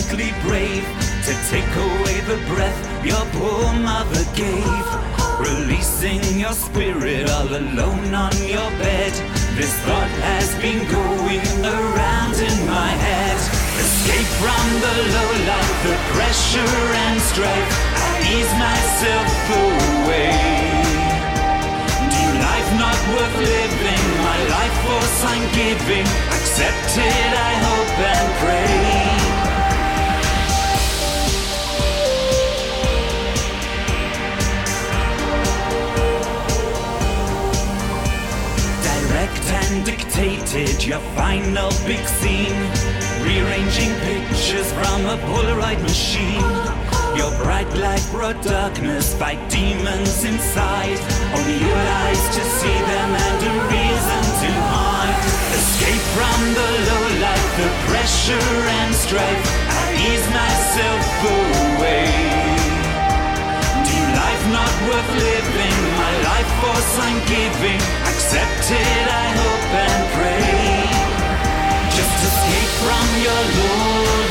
valiantly brave to take away the breath your poor mother gave. Releasing your spirit all alone on your bed. This thought has been going around in my head. Escape from the low life, the pressure and strife. I ease myself away. Deem life not worth living, my life force I'm giving. Accept it, I hope and pray. And dictated your final big scene, rearranging pictures from a Polaroid machine. Your bright light brought darkness, fight demons inside. Only you had eyes to see them and a reason to hide. Escape from the low life, the pressure and strife. I ease myself away. Deem life not worth living, my life force I'm giving. Accept it, I hope and pray. Just escape from your load